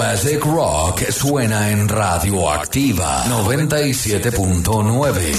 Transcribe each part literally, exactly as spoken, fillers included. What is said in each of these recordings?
classic rock suena en Radioactiva noventa y siete punto nueve.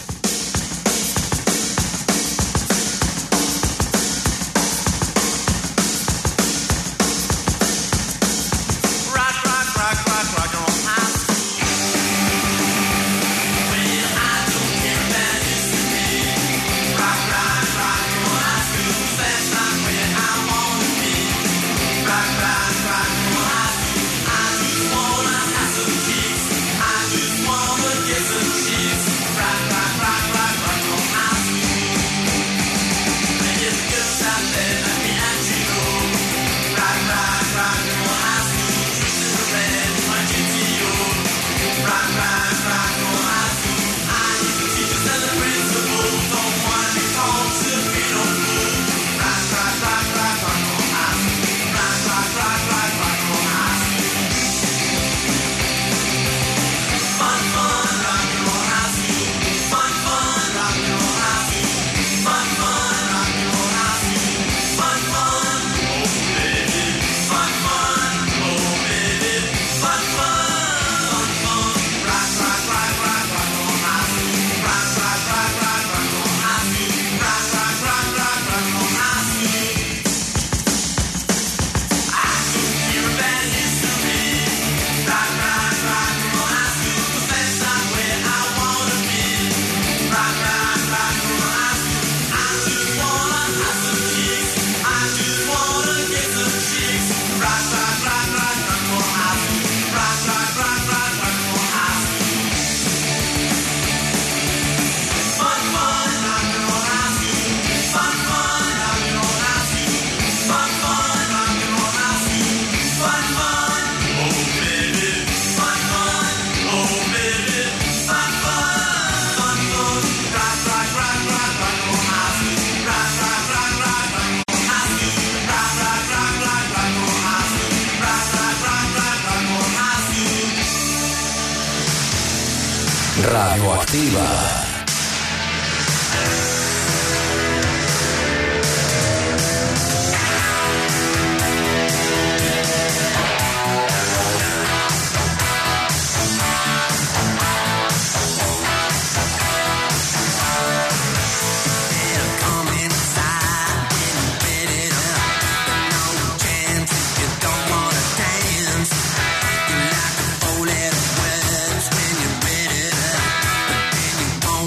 Radioactiva. Won't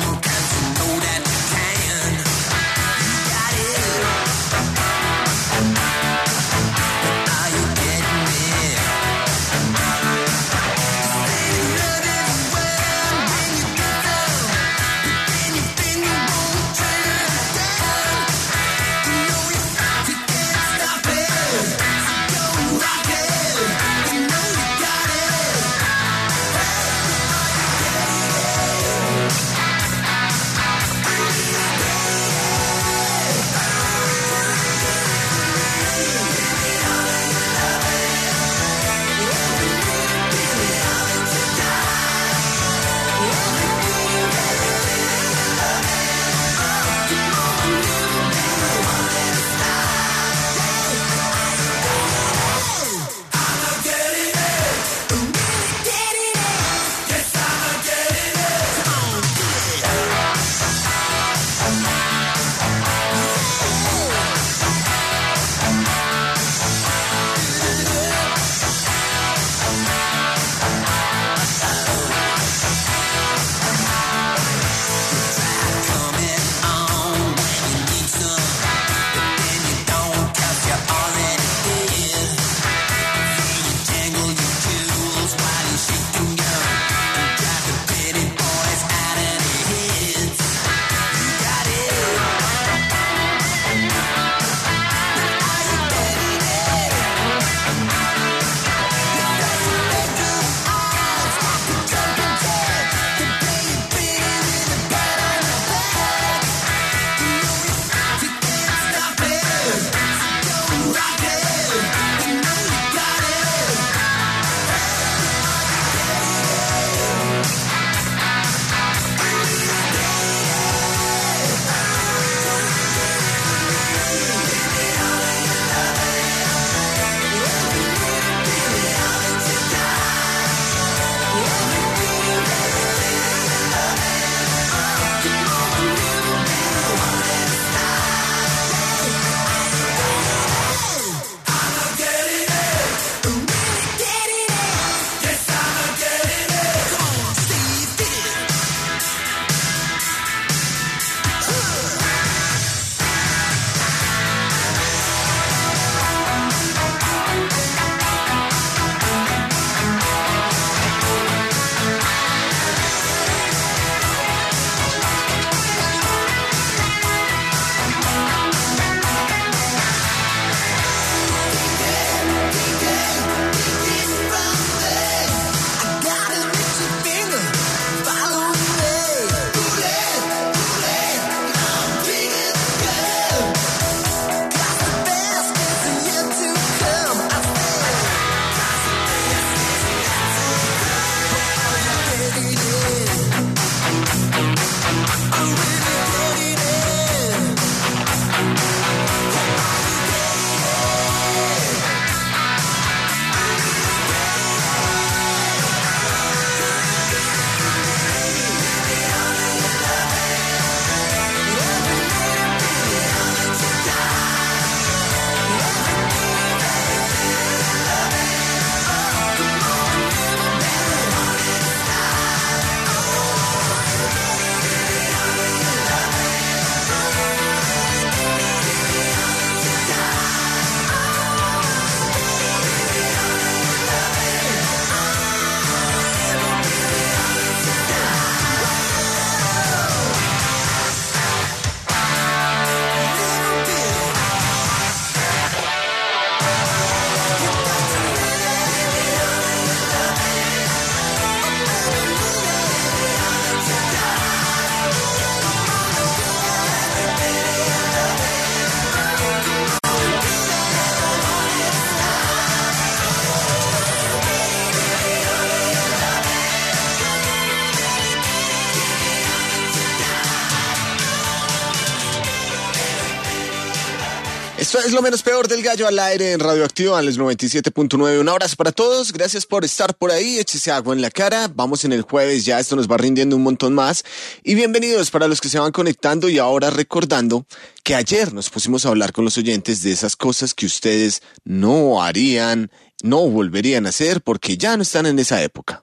Esto es lo menos peor del Gallo al aire en Radioactiva, en los noventa y siete punto nueve. Un abrazo para todos, gracias por estar por ahí, échese agua en la cara, vamos en el jueves, ya esto nos va rindiendo un montón más. Y bienvenidos para los que se van conectando y ahora recordando que ayer nos pusimos a hablar con los oyentes de esas cosas que ustedes no harían, no volverían a hacer porque ya no están en esa época.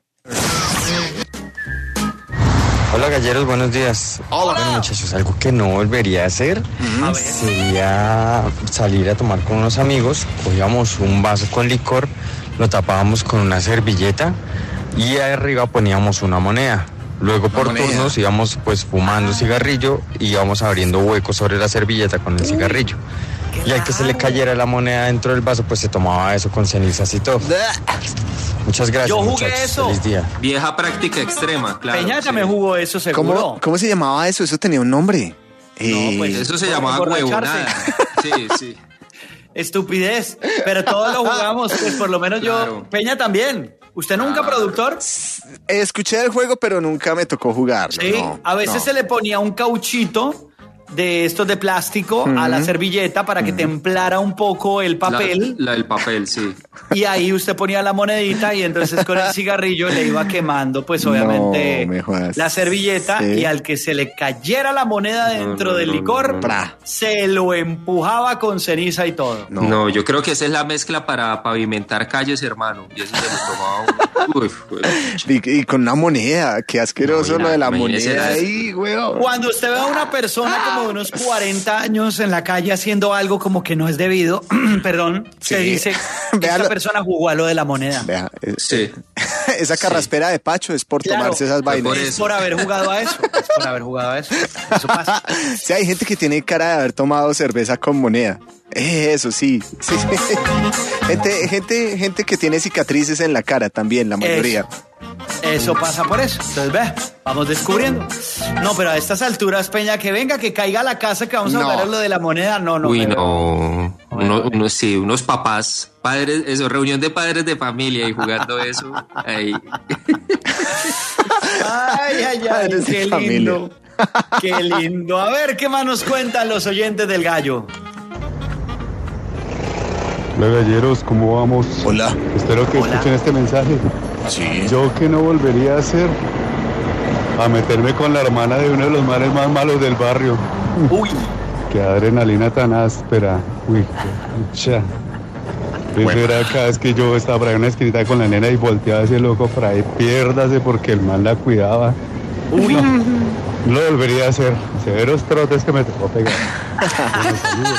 Hola galleros, buenos días. Hola. Bueno muchachos, algo que no volvería a hacer Uh-huh. sería salir a tomar con unos amigos, cogíamos un vaso con licor, lo tapábamos con una servilleta y arriba poníamos una moneda. Luego por moneda. turnos íbamos pues fumando cigarrillo y íbamos abriendo huecos sobre la servilleta con el cigarrillo. Y al que se le cayera la moneda dentro del vaso, pues se tomaba eso con cenizas y todo. Muchas gracias. Yo jugué muchachos. eso. Feliz día. Vieja práctica extrema, claro. Peña sí. también jugó eso, seguro. ¿Cómo, ¿Cómo se llamaba eso? Eso tenía un nombre. Eh, No, pues Eso se Por llamaba emborracharse. huevonada. Sí, sí. Estupidez. Pero todos lo jugamos, pues por lo menos yo. Claro. Peña también. ¿Usted nunca, Ah. productor? escuché el juego, pero nunca me tocó jugarlo. Sí. no, a veces no. se le ponía un cauchito de estos de plástico a la servilleta para que templara un poco el papel. La, la del papel, sí. Y ahí usted ponía la monedita y entonces con el cigarrillo le iba quemando, pues obviamente, No me jodas. la servilleta. Sí. Y al que se le cayera la moneda dentro no, del no, licor, no, no. Pra. se lo empujaba con ceniza y todo. No. No. yo creo que esa es la mezcla para pavimentar calles, hermano. Y eso se lo tomaba uno. Uf, güey. Y, y con una moneda, qué asqueroso No, lo de la imagínese moneda la- ahí, weón. Cuando usted ve a una persona como de unos cuarenta años en la calle haciendo algo como que no es debido, perdón, se Sí. dice, Véalo. esta persona jugó a lo de la moneda. Vea, eh, Sí. esa carraspera de Pacho es por Claro, tomarse esas fue vainas. por Es eso. por haber jugado a eso, es por haber jugado a eso. Eso pasa. Sí, hay gente que tiene cara de haber tomado cerveza con moneda. Eso sí. Sí, sí. Gente, gente, gente que tiene cicatrices en la cara también, la mayoría. Eso pasa por eso. Entonces, ve, vamos descubriendo. No, pero a estas alturas, Peña, que venga, que caiga a la casa, que vamos a No. jugar a lo de la moneda. No, no. Uy, me veo. no. Uno, uno, sí, unos papás, padres, eso, reunión de padres de familia y jugando eso. Ahí. Ay, ay, ay, Padres de qué familia. lindo. Qué lindo. A ver, ¿qué más nos cuentan los oyentes del gallo? Hola galleros, ¿cómo vamos? Hola. Espero que Hola. escuchen este mensaje. Sí. Yo que no volvería a hacer a meterme con la hermana de uno de los mares más malos del barrio. Uy, Qué adrenalina tan áspera. Uy, qué pucha. Eso era cada vez que yo estaba por ahí en una esquinita con la nena y volteaba ese loco por ahí, piérdase porque el man la cuidaba. uy. No, no lo volvería a hacer. Severos trotes que me tocó pegar. Bueno, saludos.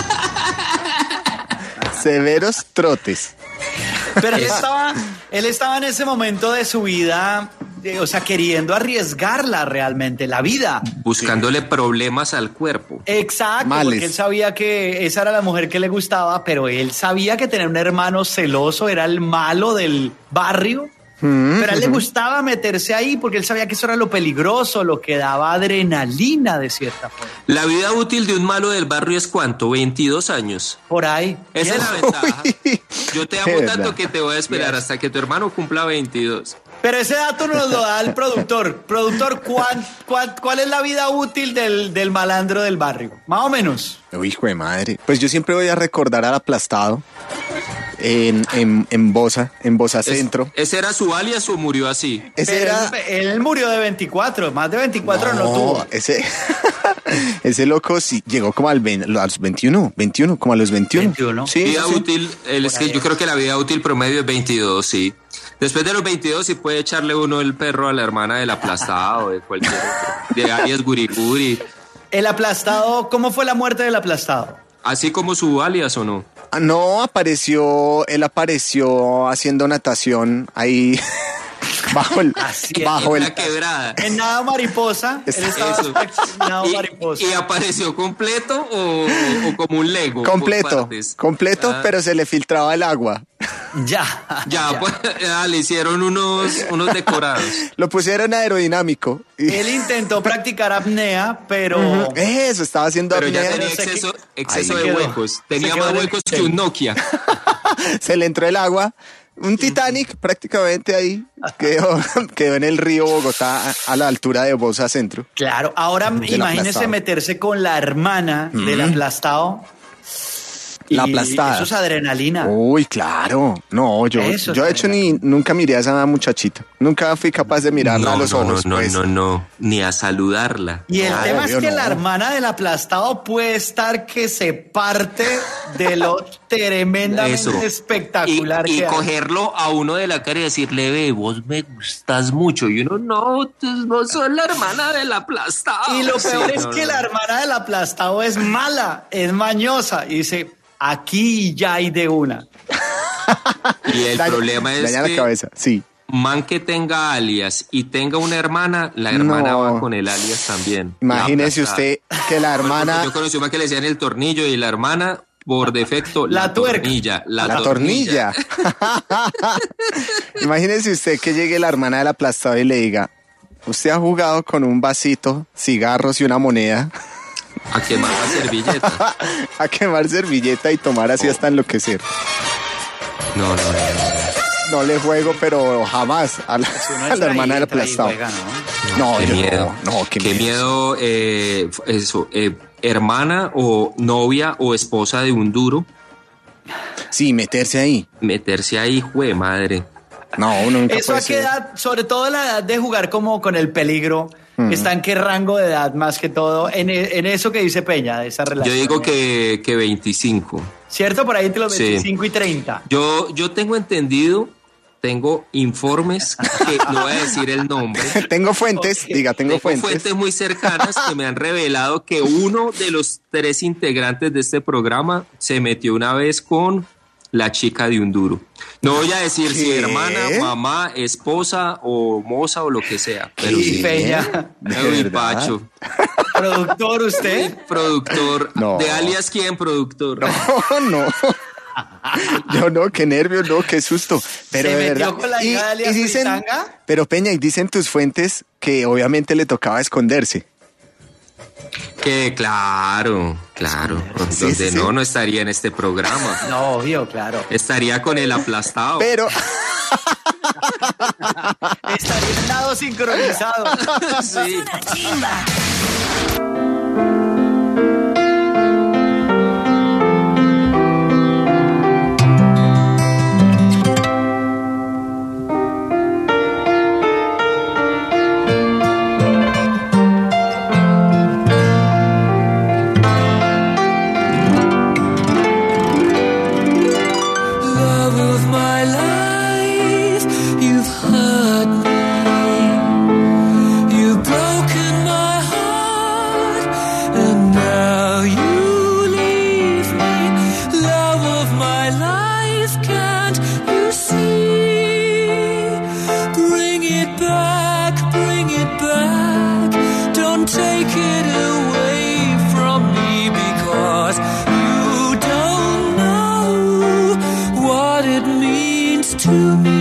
Severos trotes. Pero él estaba, él estaba en ese momento de su vida, eh, o sea, queriendo arriesgarla realmente, la vida. Buscándole problemas al cuerpo. Exacto, Males. porque él sabía que esa era la mujer que le gustaba, pero él sabía que tener un hermano celoso era el malo del barrio. Pero a él le gustaba meterse ahí porque él sabía que eso era lo peligroso, lo que daba adrenalina de cierta forma. La vida útil de un malo del barrio es ¿cuánto? veintidós años. Por ahí. Esa es la ventaja. Yo te amo Es tanto verdad. que te voy a esperar hasta que tu hermano cumpla veintidós. Pero ese dato nos lo da el productor. Productor, ¿cuán- cuán- ¿cuál es la vida útil del, del malandro del barrio? Más o menos. Uy, hijo de madre. Pues yo siempre voy a recordar al aplastado en, en, en Bosa, en Bosa Es- Centro. ¿Ese era su alias o murió así? Ese Pero era... él, él murió de veinticuatro, más de veinticuatro no, tuvo. ese, ese loco sí llegó como al veinte, a los veintiuno, veintiuno, como a los veintiuno. veintiuno. Sí, Vida sí. útil, el- es que yo creo que la vida útil promedio es veintidós, sí. Después de los veintidós sí puede echarle uno el perro a la hermana del aplastado, de cualquier otro, de alias Guriguri, El aplastado, ¿cómo fue la muerte del aplastado? así como su alias o no. Ah, no, apareció, él apareció haciendo natación ahí bajo el, Así es, bajo en el, la quebrada. En nado mariposa, él estaba Eso. en nado ¿Y, mariposa. y apareció completo o, o como un Lego? por completo, partes? completo, Ah, pero se le filtraba el agua. Ya. Ya, pues ah, le hicieron unos, unos decorados. Lo pusieron aerodinámico. Y- Él intentó practicar apnea, pero Eso, estaba haciendo Pero ya apnea. tenía se exceso, que- exceso Ahí de se quedó. huecos. Tenía Se quedó más en el huecos que hotel. un Nokia. Se le entró el agua. Un Titanic prácticamente ahí. Quedó, quedó en el río Bogotá a, a la altura de Bosa Centro. claro, ahora Del imagínese aplastado. meterse con la hermana del aplastado. La aplastada. Eso es adrenalina. Uy, claro. No, yo, Eso yo de es hecho ni nunca miré a esa muchachita. Nunca fui capaz de mirarla no, a los no, ojos. No, no, pues. no, no, ni a saludarla. Y el No, tema obvio es que no. la hermana del aplastado puede estar que se parte de lo tremendamente Eso. espectacular y, y que hay. cogerlo a uno de la cara y decirle, ve, vos me gustas mucho. Y uno, no, tú- vos sos la hermana del aplastado. Y lo Sí, peor es no, que no. la hermana del aplastado es mala, es mañosa. Y dice, aquí ya hay de una. Y el Daña- problema es daña que la cabeza, sí. man que tenga alias y tenga una hermana, la hermana No. va con el alias también. Imagínese La aplastada. usted que la hermana... Yo conocí una que le decían el tornillo y la hermana, por defecto, La la, tuerca. tornilla. La, La tornilla. Imagínese usted que llegue la hermana del aplastado y le diga, usted ha jugado con un vasito, cigarros y una moneda A quemar la servilleta. a quemar servilleta y tomar así hasta enloquecer. No, no, no. no. No le juego, pero jamás a la, Si uno a es la hermana del traidor, ahí aplastado. juega, ¿no? No, Qué yo miedo. no, no, qué, Qué miedo. miedo, eh, eso, eh, hermana o novia o esposa de un duro, Sí, meterse ahí. meterse ahí, jue madre. No, uno nunca Eso puede a qué ser. edad, sobre todo la edad de jugar como con el peligro, ¿está en qué rango de edad más que todo? En, e- en eso que dice Peña, de esa Yo relación. digo que, que veinticinco. ¿Cierto? Por ahí entre los Sí. veinticinco y treinta. Yo, yo tengo entendido, tengo informes, que no voy a decir el nombre. Tengo fuentes, Ok. diga, tengo, Tengo fuentes. fuentes muy cercanas que me han revelado que uno de los tres integrantes de este programa se metió una vez con la chica de un duro. No voy a decir si ¿Qué? hermana, mamá, esposa o moza o lo que sea, pero Y sí. Peña, ¿De Uy, verdad? Pacho, productor usted. productor. No. ¿De alias quién, productor? Oh, no. Yo no, qué nervios, no, qué susto. Pero ¿Se de metió verdad. con la hija de Alias Fritanga? pero Peña, y dicen tus fuentes que obviamente le tocaba esconderse. Que claro, claro. Sí, Donde sí, no, sí. no estaría en este programa. No, obvio, claro. Estaría con el aplastado. Pero, Estaría en lado sincronizado. Sí. Una chimba. Love of my life, you've hurt me. You've broken my heart, and now you leave me. Love of my life, can't you see? Bring it back, bring it back. Don't take it away from me, because you don't know what it means to me.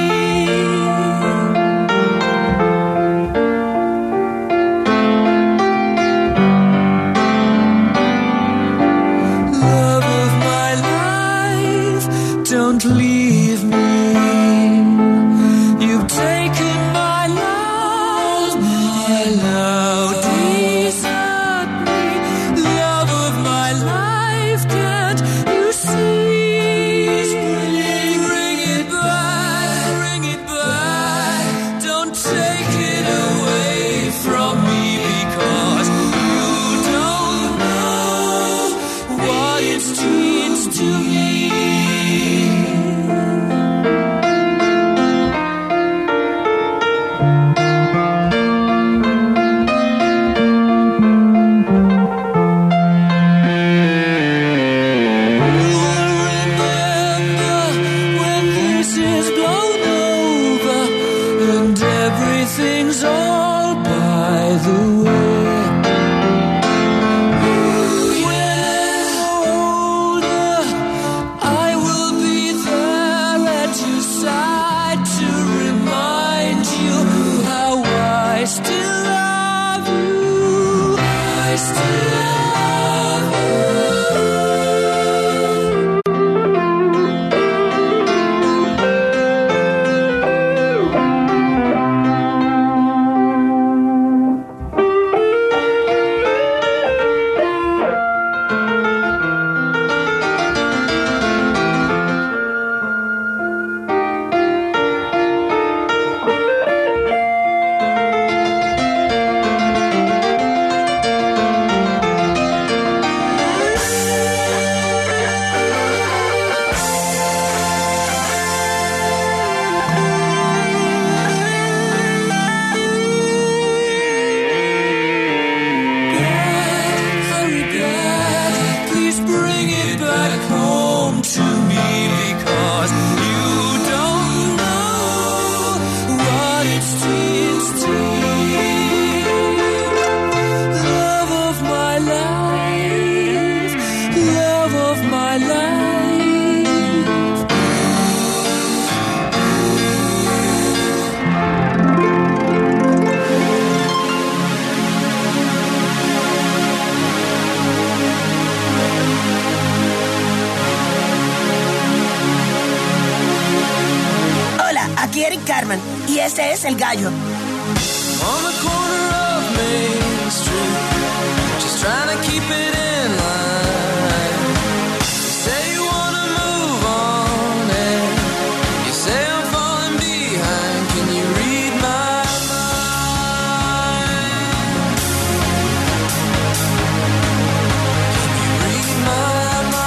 Love of my life, don't leave me. You've taken my love, my love, desert me. Love of my life, can't you see? Bring, bring it back, bring it back. Don't take it away from me, because you don't know what it means to me. Remember when this is blown over and everything's all by the way. When I'm older, I to me because you don't know what it's T X T. Love of my life, love of my life. Aquí Eric Carmen, y ese es El Gallo. On the corner of Main Street, just trying to keep it in line. You say you wanna move on, and you say I'm falling behind. Can you read my mind? Can you read my mind?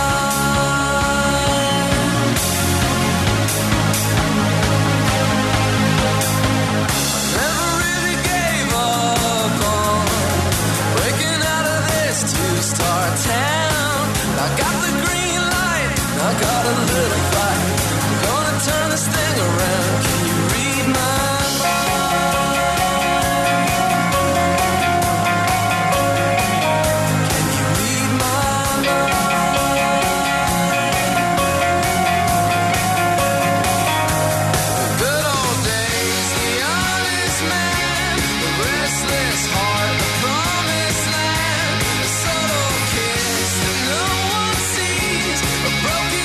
I got a little fight. I'm gonna turn this thing around. Can you read my mind? Can you read my mind? The good old days, the honest man, the restless heart, the promised land, the subtle kiss that no one sees, a broken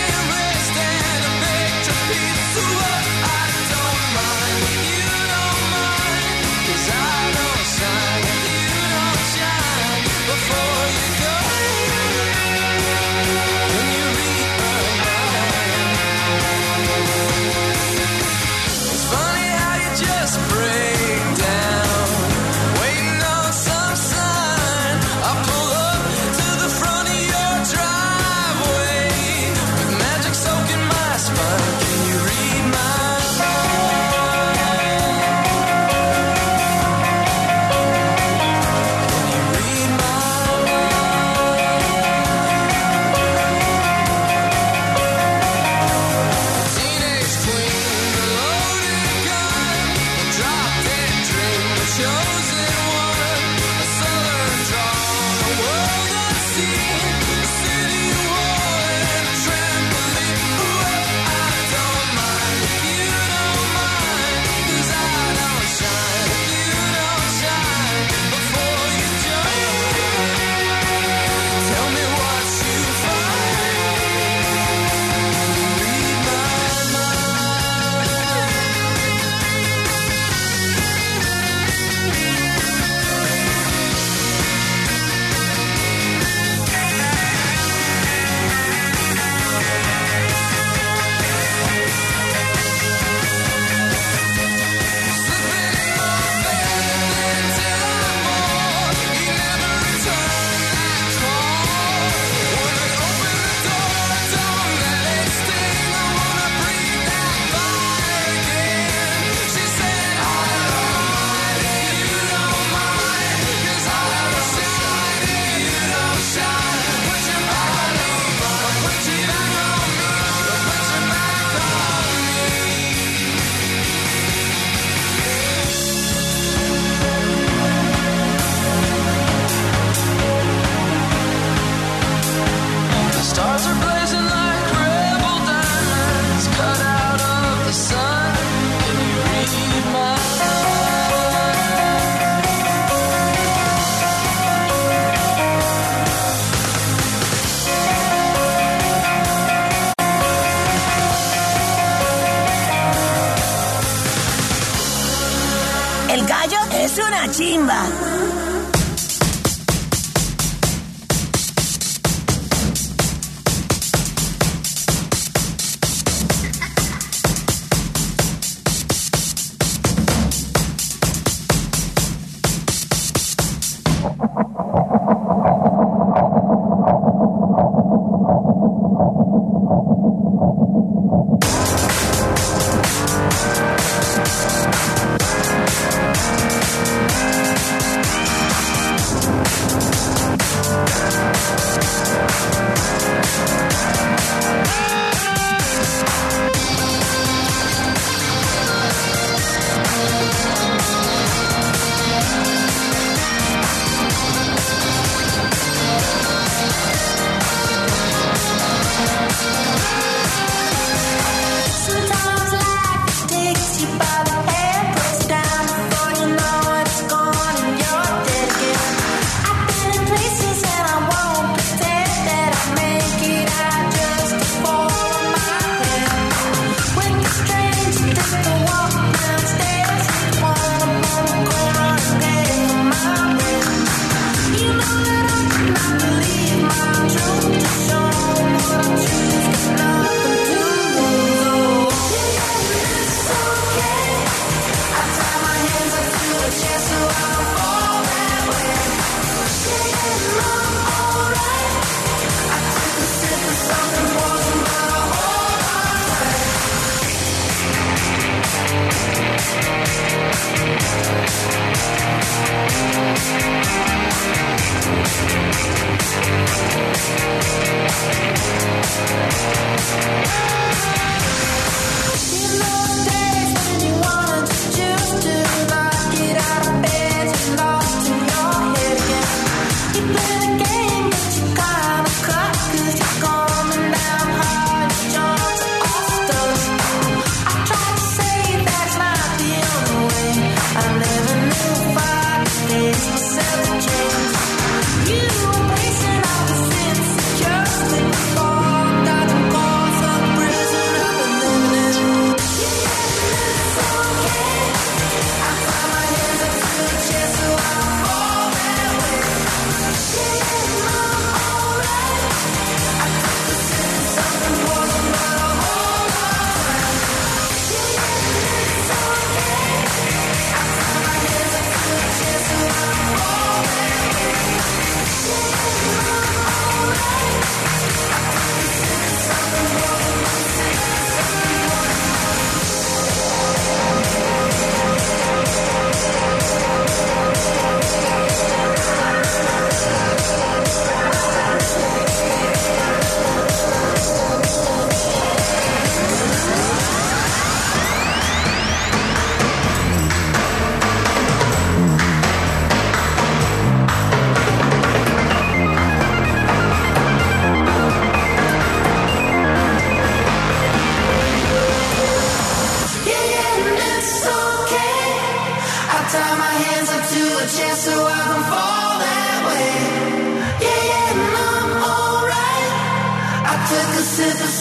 El Gallo es una chimba.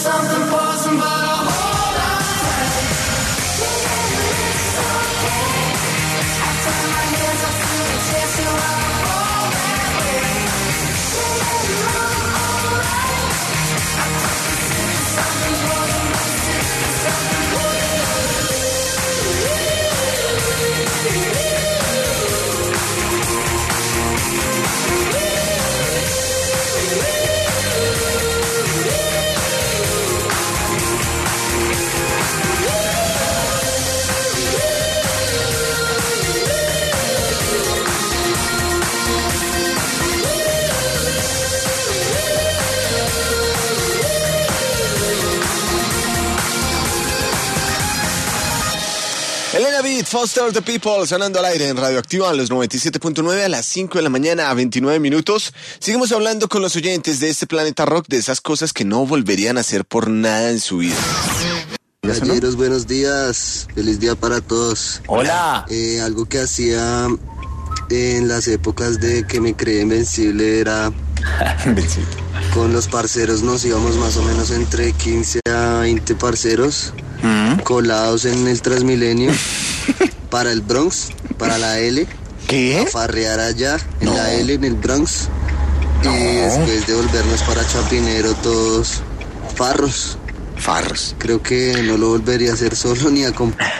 something poison, but I'll hold on tight. It's okay. I turn my hands up to the chest, so I'll fall that way. Alright. I thought this is something poison, but this is something Elena Beat, Foster the People, sonando al aire en Radioactiva a los noventa y siete punto nueve a las cinco de la mañana a veintinueve minutos. Seguimos hablando con los oyentes de este Planeta Rock, de esas cosas que no volverían a hacer por nada en su vida. Galleros, buenos días. Feliz día para todos. Hola. Eh, algo que hacía en las épocas de que me creía invencible era... con los parceros nos íbamos más o menos entre quince a veinte parceros ¿Mm? colados en el Transmilenio para el Bronx, para la L. ¿Qué? A farrear allá en no. la L, en el Bronx. No. Y después de volvernos para Chapinero todos farros. Farros. Creo que no lo volvería a hacer solo ni a comprar.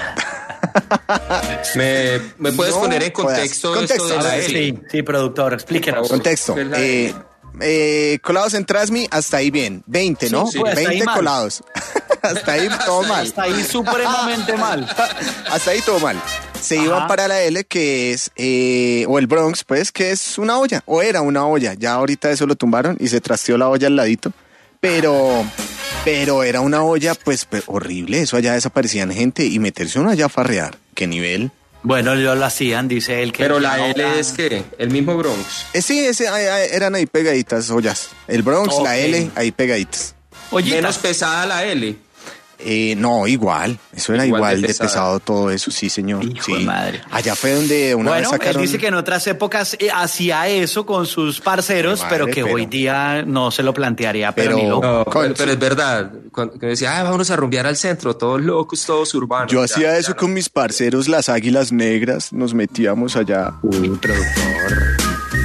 ¿Me, ¿Me puedes no, poner en contexto, contexto esto de la L? Sí, sí, productor, explíquenos. Contexto. Eh, eh, colados en Transmi, hasta ahí bien. veinte, ¿no? Sí, sí, pues, veinte colados. Hasta ahí todo mal. Hasta ahí supremamente mal. Hasta ahí todo mal. Se Ajá. iban para la L, que es, eh, o el Bronx, pues, que es una olla, o era una olla. Ya ahorita eso lo tumbaron y se trasteó la olla al ladito. Pero... Pero era una olla, pues, pues, horrible. Eso allá desaparecían gente y meterse uno allá a farrear. ¿Qué nivel? Bueno, ellos lo hacían, dice él. Que Pero la L olla... es que el mismo Bronx. Eh, sí, ese, ahí, ahí, eran ahí pegaditas ollas. El Bronx, okay. La L, ahí pegaditas. Ollitas. Menos pesada la L. Eh, no, igual. Eso era igual, igual de, de pesado todo eso, sí, señor. Hijo sí. de madre. Allá fue donde una bueno, vez sacaron... él dice que en otras épocas eh, hacía eso con sus parceros, madre, pero que pero... hoy día no se lo plantearía, pero, pero ni loco. No, pero, pero es verdad. Cuando me decía, ah, vámonos a rumbear al centro, todos locos, todos urbanos. Yo ya, hacía ya, eso no. con mis parceros, las Águilas Negras, nos metíamos allá. Uy, productor.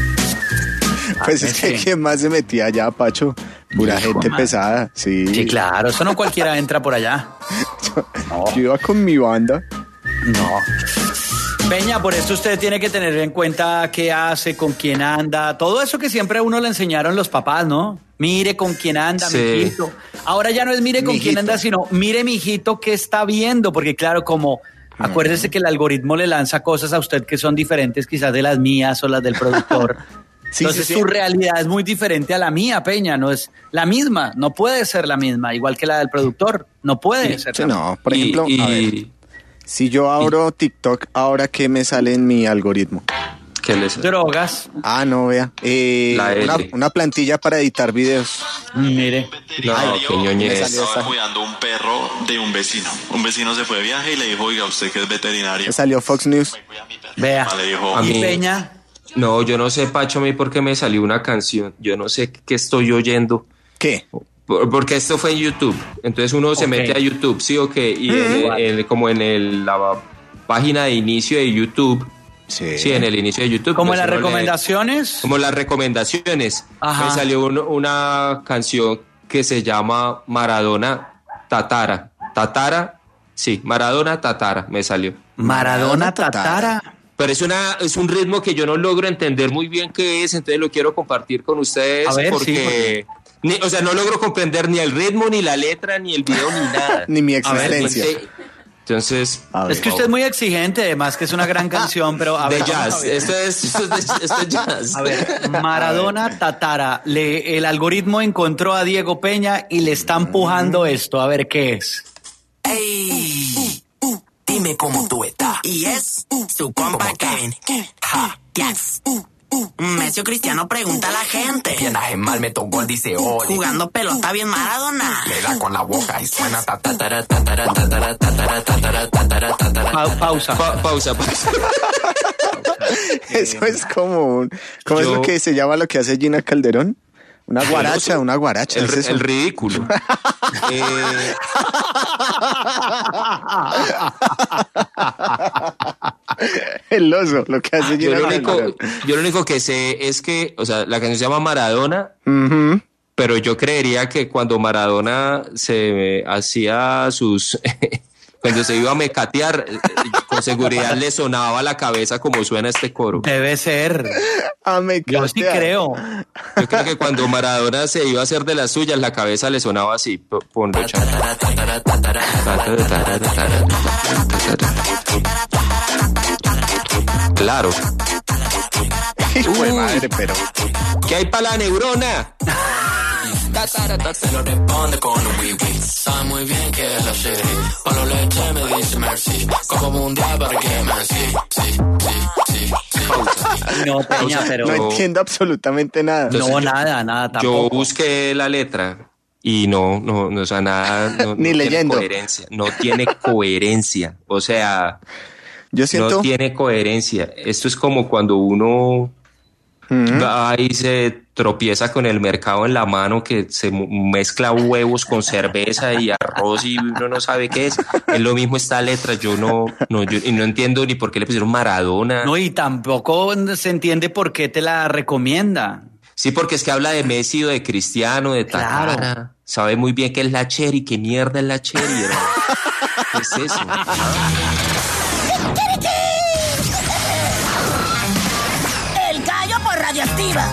Pues es que ¿quién más se metía allá, Pacho? Pura Hijo gente madre. pesada, sí. Sí, claro, eso no cualquiera entra por allá. yo, no. yo iba con mi banda. No. Peña, por esto usted tiene que tener en cuenta qué hace, con quién anda, todo eso que siempre a uno le enseñaron los papás, ¿no? Mire con quién anda, sí. mijito. Ahora ya no es mire con mijito. quién anda, sino mire, mijito, qué está viendo, porque claro, como... Acuérdese que el algoritmo le lanza cosas a usted que son diferentes quizás de las mías o las del productor. Sí, Entonces sí, sí. su realidad es muy diferente a la mía, Peña, no es la misma, no puede ser la misma, igual que la del productor, no puede sí, ser sí, la no, misma. por ejemplo, y, y, a ver, si yo abro y, TikTok, ¿ahora qué me sale en mi algoritmo? ¿Qué le sale? Drogas. Ah, no, vea, eh, una, una plantilla para editar videos. Mire. No, Ay, qué ñoñez. Estaba cuidando un perro de un vecino. Un vecino se fue de viaje y le dijo, oiga, usted que es veterinario. Me salió Fox News. Vea, le dijo, a mí, Peña... No, yo no sé, Pacho, a mí por qué me salió una canción. Yo no sé qué estoy oyendo. ¿Qué? Porque esto fue en YouTube. Entonces uno se okay. mete a YouTube, ¿sí o qué? Y mm-hmm. en, en, como en el, la página de inicio de YouTube. Sí. Sí, en el inicio de YouTube. ¿Como pues las recomendaciones? Le, como las recomendaciones. Ajá. Me salió un, una canción que se llama Maradona Tatara. Tatara, sí, Maradona Tatara me salió. Maradona Tatara. Pero es una es un ritmo que yo no logro entender muy bien qué es, entonces lo quiero compartir con ustedes. A ver, porque, sí, ni, o sea, no logro comprender ni el ritmo, ni la letra, ni el video, ni nada. Ni mi existencia. A ver, entonces, a ver, es que usted es muy exigente, además que es una gran canción, pero a de ver, jazz. Esto es, esto es, de, esto es jazz. A ver, Maradona a ver. Tatara, le, el algoritmo encontró a Diego Peña y le está empujando mm. esto. A ver qué es. Ey. Dime cómo tú estás. Y es su compa Kevin. Ja, yes. Messi o Cristiano pregunta a la gente. Bien mal me tocó el dice hoy. Jugando pelota bien Maradona. Le da con la boca y suena ta ta ta ta ta ta ta ta ta ta ta. Pausa. Pausa, pausa. Eso es como un, ¿cómo es lo que se llama lo que hace Gina Calderón? Una guaracha, una guaracha. El, el ridículo. Eh... El oso, lo que hace yo, lo único, yo lo único que sé es que, o sea, la canción se llama Maradona, uh-huh. pero yo creería que cuando Maradona se hacía sus... Cuando se iba a mecatear, con seguridad le sonaba la cabeza como suena este coro. Debe ser. A mecatear. Yo sí creo. Yo creo que cuando Maradona se iba a hacer de las suyas, la cabeza le sonaba así. Ponlo, claro. Hijo de madre, pero... ¿Qué hay para la neurona? Se lo responde con un wii-wii. Sabe muy bien que es la shitty. Palo leche me dice merci. Copa mundial para que me sí, sí, sí, sí. No, Peña, pero... No entiendo absolutamente nada. Entonces, no, nada, nada tampoco. Yo busqué la letra y no, no, no, o sea, nada... No, Ni no leyendo. Tiene coherencia, no tiene coherencia. O sea... Yo siento... No tiene coherencia. Esto es como cuando uno... Uh-huh. Va y se tropieza con el mercado en la mano, que se mezcla huevos con cerveza y arroz y uno no sabe qué es. Es lo mismo esta letra. Yo no, no, yo, y no entiendo ni por qué le pusieron Maradona. No, y tampoco se entiende por qué te la recomienda. Sí, porque es que habla de Messi o de Cristiano, de Tatara. Claro. Sabe muy bien qué es la Cherry, qué mierda es la Cherry. ¿Qué es eso? El gallo por Radioactiva.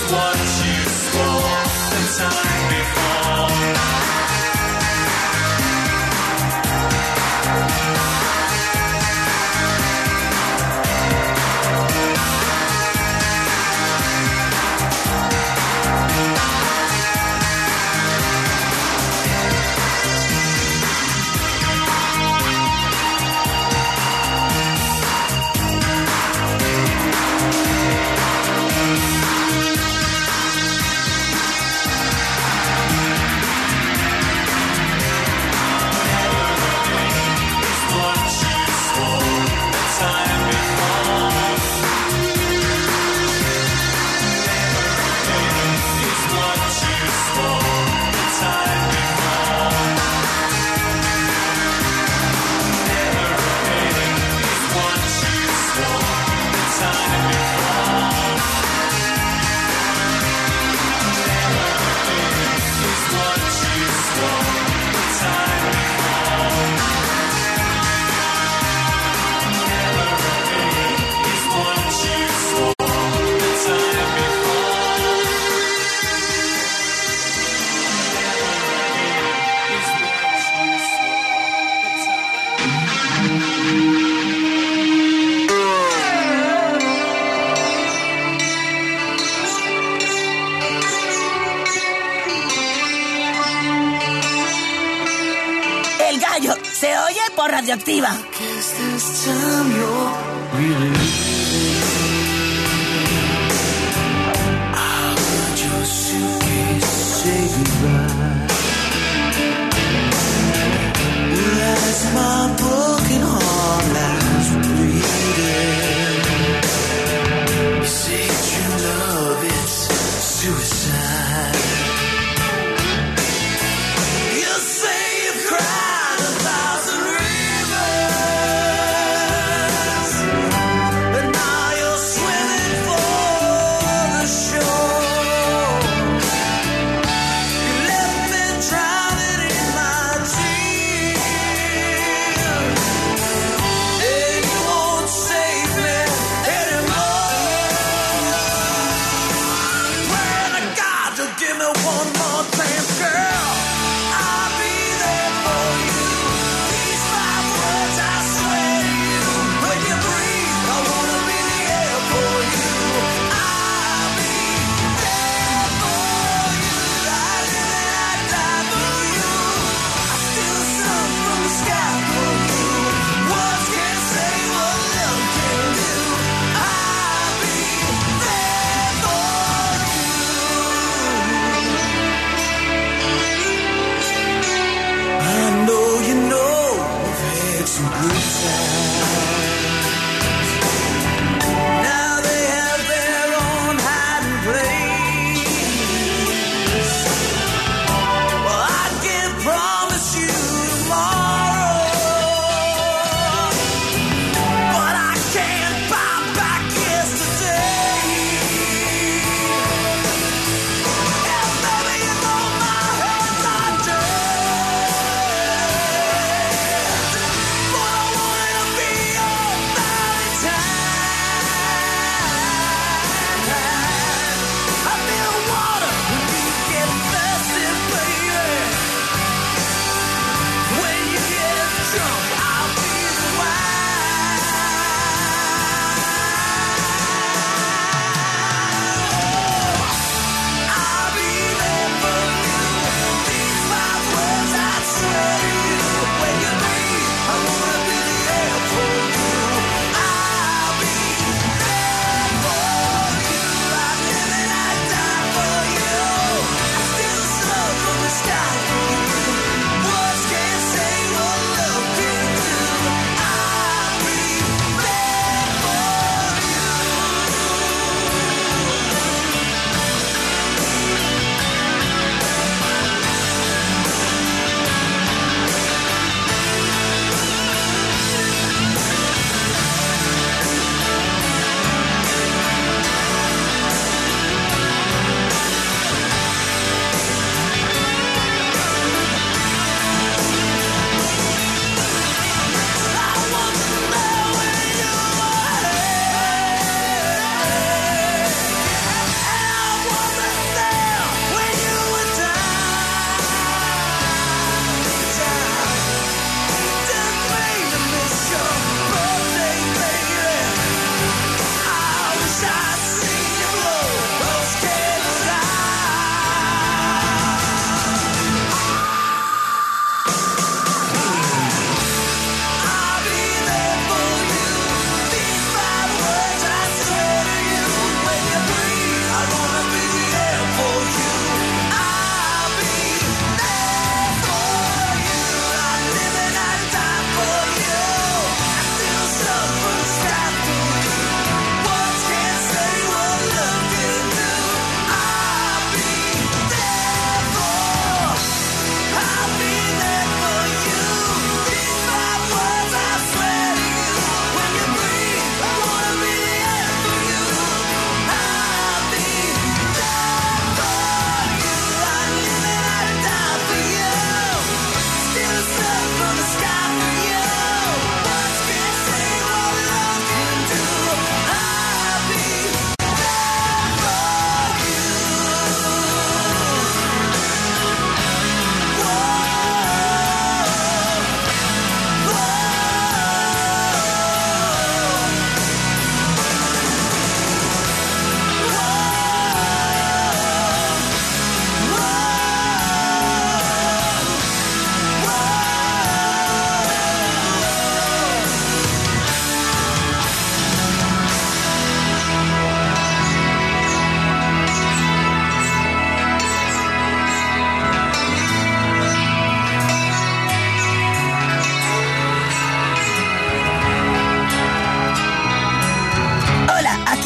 what you swore the time before. Se oye por Radioactiva. But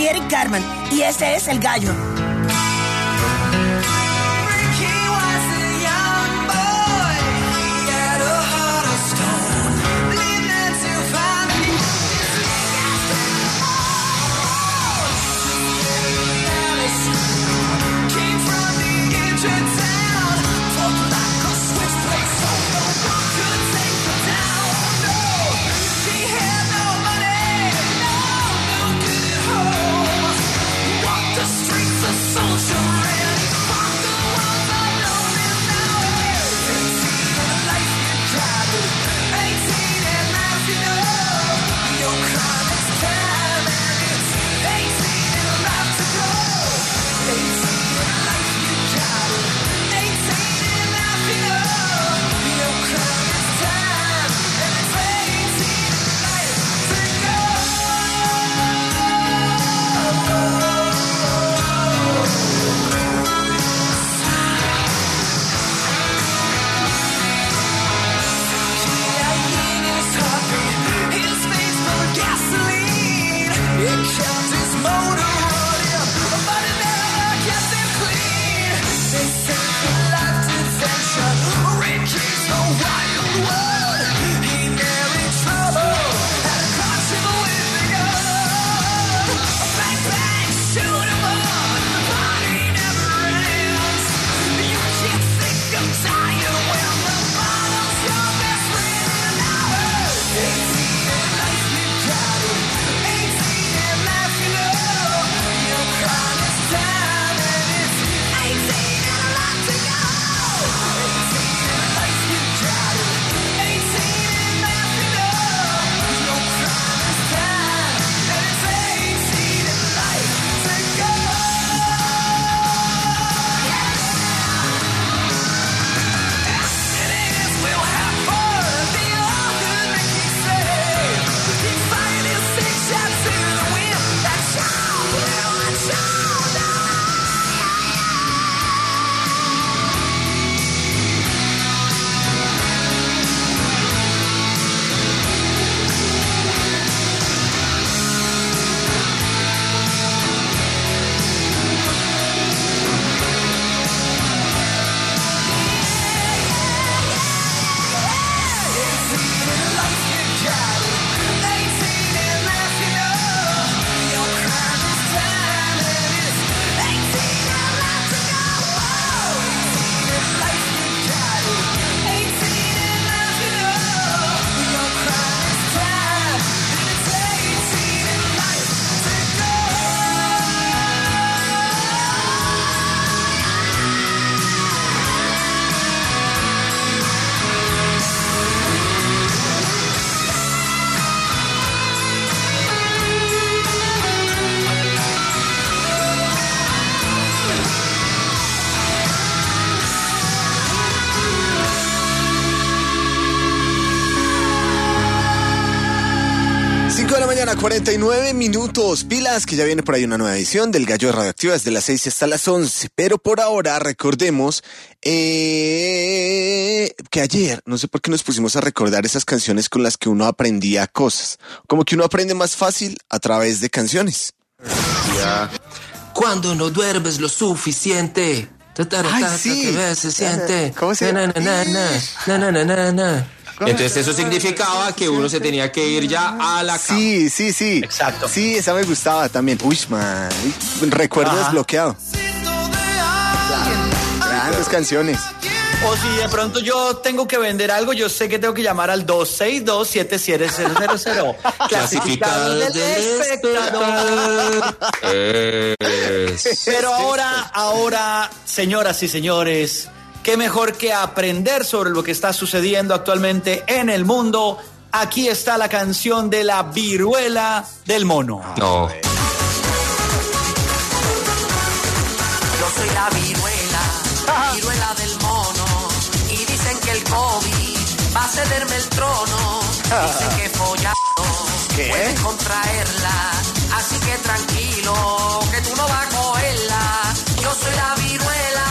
Eric Carman y este es El Gallo. cuarenta y nueve minutos, pilas, que ya viene por ahí una nueva edición del Gallo de Radioactiva desde las seis hasta las once, pero por ahora recordemos eh, que ayer, no sé por qué nos pusimos a recordar esas canciones con las que uno aprendía cosas, como que uno aprende más fácil a través de canciones. Yeah. Cuando no duermes lo suficiente, Ay, sí. que ves, se siente. ¿Cómo se llama? Na, na, na, na, na, na, na. Entonces eso significaba que uno se tenía que ir ya a la cama. Sí, sí, sí. Exacto. Sí, esa me gustaba también. Uy, man. Recuerdo Ajá. desbloqueado. Grandes canciones. O si de pronto yo tengo que vender algo, yo sé que tengo que llamar al dos seis dos, siete siete cero cero cero. Clasificado del espectador. Pero ahora, ahora, señoras y señores, qué mejor que aprender sobre lo que está sucediendo actualmente en el mundo. Aquí está la canción de la viruela del mono. No. Yo soy la viruela, viruela del mono. Y dicen que el COVID va a cederme el trono. Dicen que follando puedes contraerla. Así que tranquilo, que tú no vas a cogerla. Yo soy la viruela.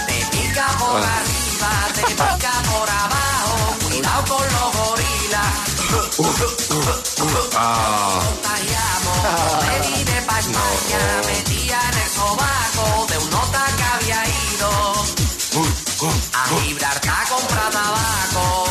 Arriba, te pica por abajo, cuidado con los gorilas. Ah. Me vine pa' España, metía en el sobaco de un nota que había ido a Gibraltar a comprar tabaco.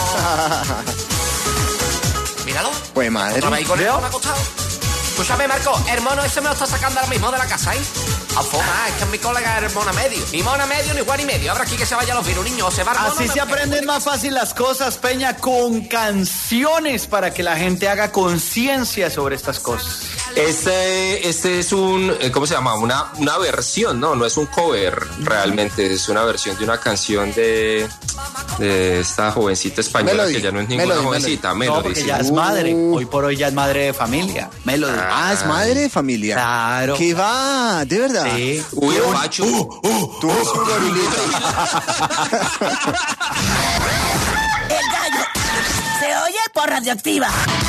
Míralo. Pues madre. Otra vez ahí con el mono acostado. Escúchame, Marco, el mono ese me lo está sacando ahora mismo de la casa, ¿eh? A fuma, es que es mi colega el mona medio. Ni mona medio, ni Juan y medio. Ahora aquí que se vaya los virus, niños, o se va el mono. Así se aprenden más fácil las cosas, Peña, con canciones para que la gente haga conciencia sobre estas cosas. Este, este es un, ¿cómo se llama? Una, una versión, ¿no? No es un cover, realmente. Es una versión de una canción de, de esta jovencita española Melody. Que ya no es ninguna Melody, jovencita. Melody, no, porque sí. ya es madre. Hoy por hoy ya es madre de familia. Melody. Ah, es madre de familia. Claro. ¿Qué va? ¿De verdad? Sí. Uy, el macho. Uh, uh, Tú eres un gorulito. El gallo se oye por Radioactiva.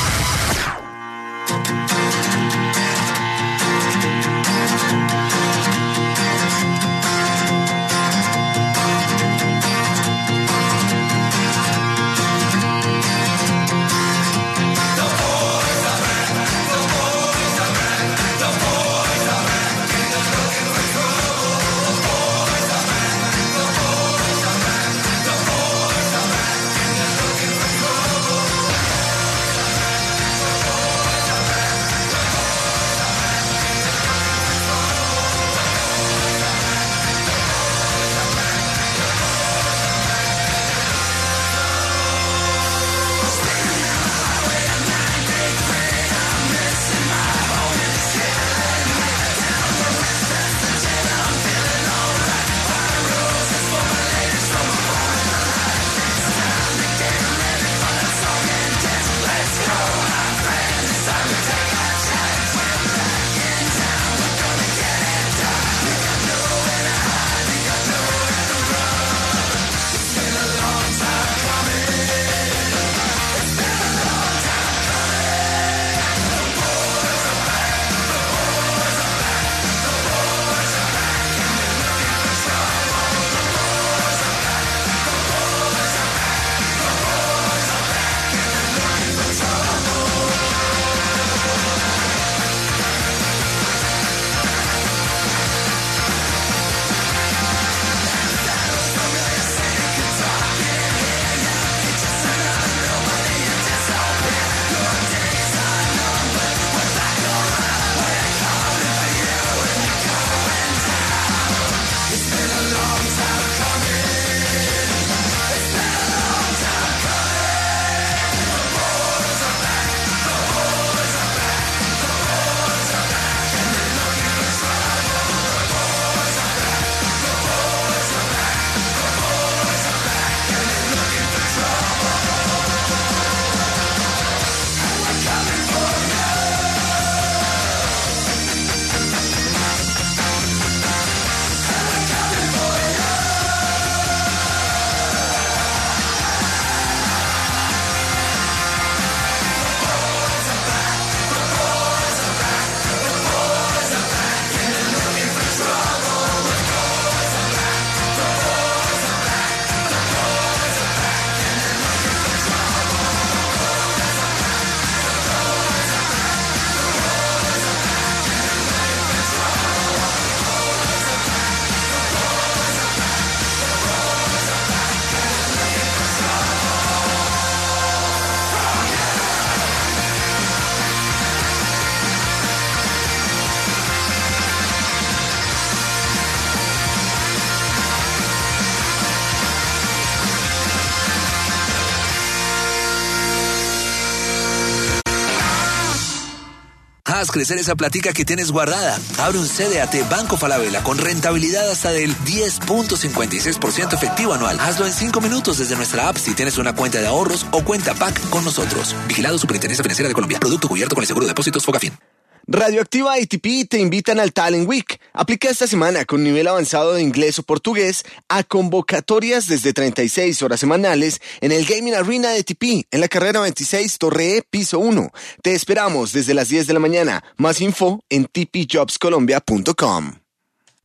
Haz crecer esa platica que tienes guardada. Abre un C D A T Banco Falabella con rentabilidad hasta del diez punto cincuenta y seis por ciento efectivo anual. Hazlo en cinco minutos desde nuestra app si tienes una cuenta de ahorros o cuenta P A C con nosotros. Vigilado Superintendencia Financiera de Colombia. Producto cubierto con el seguro de depósitos Fogafín. Radioactiva y T P te invitan al Talent Week. Aplica esta semana con nivel avanzado de inglés o portugués a convocatorias desde treinta y seis horas semanales en el Gaming Arena de T P, en la carrera veintiséis, Torre E, piso uno. Te esperamos desde las diez de la mañana. Más info en t p jobs colombia punto com.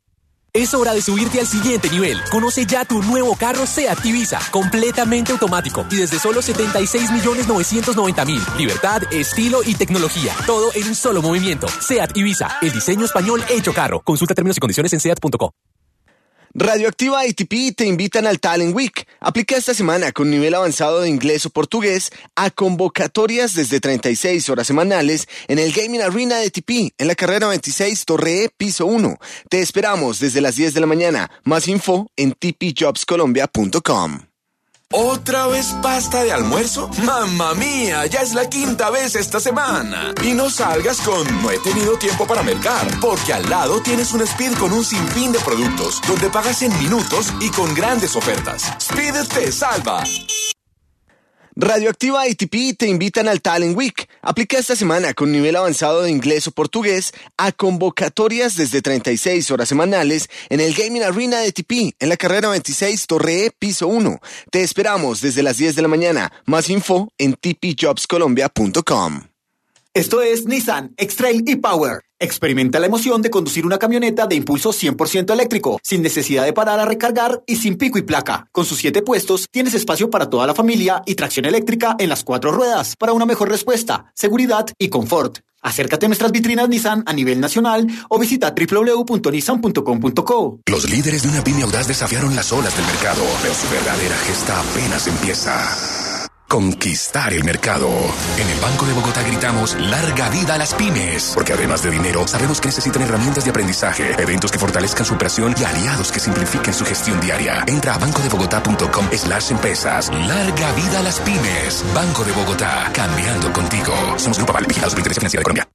Es hora de subirte al siguiente nivel. Conoce ya tu nuevo carro SEAT Ibiza, completamente automático y desde solo setenta y seis millones novecientos noventa mil. Libertad, estilo y tecnología, todo en un solo movimiento. SEAT Ibiza, el diseño español hecho carro. Consulta términos y condiciones en seat punto co. Radioactiva y T P te invitan al Talent Week. Aplica esta semana con nivel avanzado de inglés o portugués a convocatorias desde treinta y seis horas semanales en el Gaming Arena de T P, en la carrera veintiséis, Torre E, piso uno. Te esperamos desde las diez de la mañana. Más info en t p jobs colombia punto com. ¿Otra vez pasta de almuerzo? ¡Mamma mía! Ya es la quinta vez esta semana. Y no salgas con "no he tenido tiempo para mercar", porque al lado tienes un Speed con un sinfín de productos, donde pagas en minutos y con grandes ofertas. Speed te salva. Radioactiva y T P te invitan al Talent Week. Aplica esta semana con nivel avanzado de inglés o portugués a convocatorias desde treinta y seis horas semanales en el Gaming Arena de T P, en la carrera veintiséis, Torre E, piso uno. Te esperamos desde las diez de la mañana. Más info en t p jobs colombia punto com. Esto es Nissan X-Trail e-Power. Experimenta la emoción de conducir una camioneta de impulso cien por ciento eléctrico, sin necesidad de parar a recargar y sin pico y placa. Con sus siete puestos, tienes espacio para toda la familia y tracción eléctrica en las cuatro ruedas, para una mejor respuesta, seguridad y confort. Acércate a nuestras vitrinas Nissan a nivel nacional o visita w w w punto nissan punto com punto co. Los líderes de una pyme audaz desafiaron las olas del mercado, pero su verdadera gesta apenas empieza. Conquistar el mercado. En el Banco de Bogotá gritamos larga vida a las pymes, porque además de dinero, sabemos que necesitan herramientas de aprendizaje, eventos que fortalezcan su operación y aliados que simplifiquen su gestión diaria. Entra a banco de bogotá punto com slash empresas. Larga vida a las pymes. Banco de Bogotá, cambiando contigo. Somos Grupo Aval, vigilados por Superintendencia Financiera de Colombia.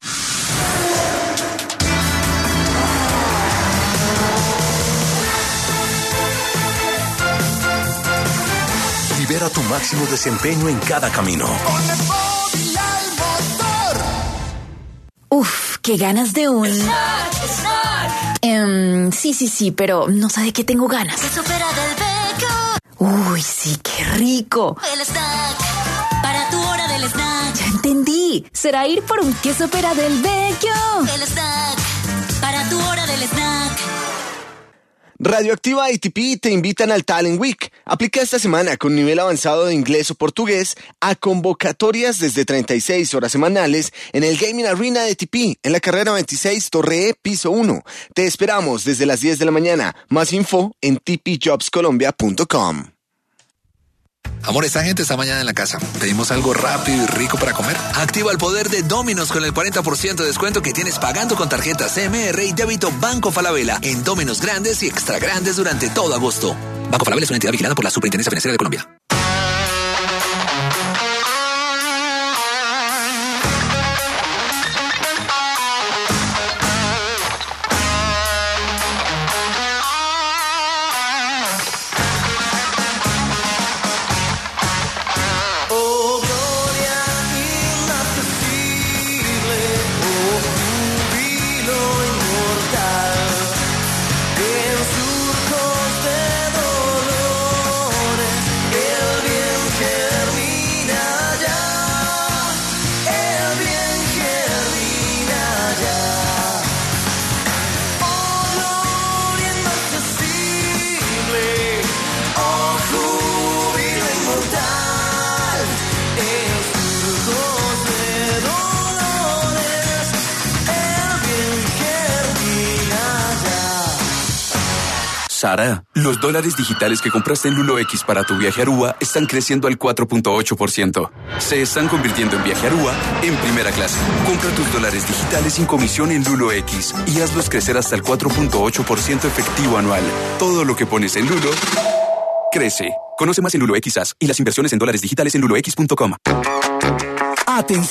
Libera tu máximo desempeño en cada camino. Uf, qué ganas de un... Snack, snack. Um, sí, sí, sí, pero no sé de qué tengo ganas. Queso Pera del Vecchio. Uy, sí, qué rico. El snack, para tu hora del snack. Ya entendí, será ir por un queso Pera del Vecchio. El snack, para tu hora del snack. Radioactiva y T P te invitan al Talent Week. Aplica esta semana con nivel avanzado de inglés o portugués a convocatorias desde treinta y seis horas semanales en el Gaming Arena de T P, en la carrera veintiséis, Torre E, piso uno. Te esperamos desde las diez de la mañana. Más info en t p jobs colombia punto com. Amor, esta gente está mañana en la casa. Pedimos algo rápido y rico para comer. Activa el poder de Domino's con el cuarenta por ciento de descuento que tienes pagando con tarjeta C M R y débito Banco Falabella en Domino's grandes y extra grandes durante todo agosto. Banco Falabella es una entidad vigilada por la Superintendencia Financiera de Colombia. Sara, los dólares digitales que compraste en Lulo X para tu viaje a Aruba están creciendo al cuatro punto ocho por ciento. Se están convirtiendo en viaje a Aruba en primera clase. Compra tus dólares digitales sin comisión en Lulo X y hazlos crecer hasta el cuatro punto ocho por ciento efectivo anual. Todo lo que pones en Lulo crece. Conoce más en Lulo X A S y las inversiones en dólares digitales en lulo x punto com. Atención.